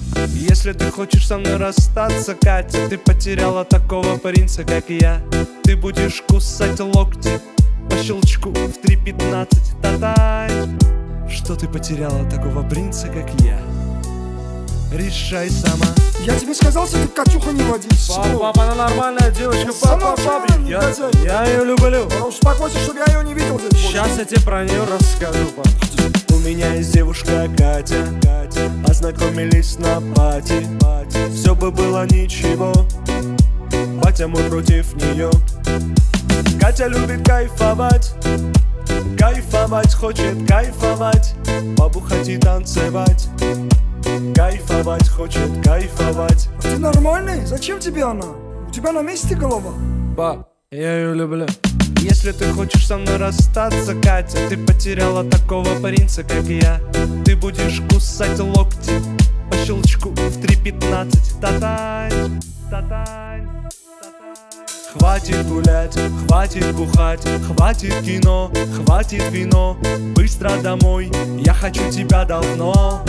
Если ты хочешь со мной расстаться, Катя, ты потеряла такого принца, как я. Ты будешь кусать локти по щелчку в 3:15. Та-тай. Что ты потеряла такого принца, как я? Решай сама. Я тебе сказал, что ты Катюха не води. Папа, она нормальная девочка. Сама Папа, я ее люблю. Успокойся, чтобы я ее не видел здесь. Сейчас я тебе про нее расскажу, пап. У меня есть девушка Катя, познакомились на пати. Все бы было ничего, батя мой против нее. Катя любит кайфовать, кайфовать, хочет кайфовать, побухать и танцевать. Кайфовать, хочет кайфовать. А ты нормальный? Зачем тебе она? У тебя на месте голова? Пап, я ее люблю. Если ты хочешь со мной расстаться, Катя, ты потеряла такого принца, как я. Ты будешь кусать локти по щелчку в 3:15. Та-тань, та-тань. Хватит гулять, хватит бухать, хватит кино, хватит вино. Быстро домой, я хочу тебя давно.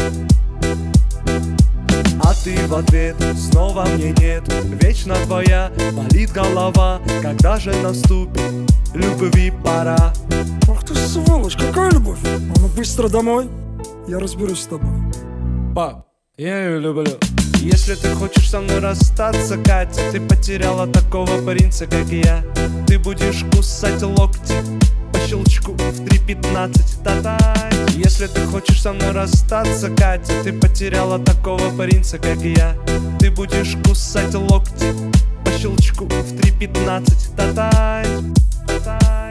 А ты в ответ, снова мне нет. Вечно твоя болит голова. Когда же наступит любви пора? Ах ты сволочь, какая любовь? А ну быстро домой, я разберусь с тобой. Пап, я ее люблю. Если ты хочешь со мной расстаться, Катя, ты потеряла такого принца, как я. Ты будешь кусать локти по щелчку в 3:15. Та-тай. Если ты хочешь со мной расстаться, Катя, ты потеряла такого принца, как я. Ты будешь кусать локти по щелчку в 3:15. Та-тай, та-тай.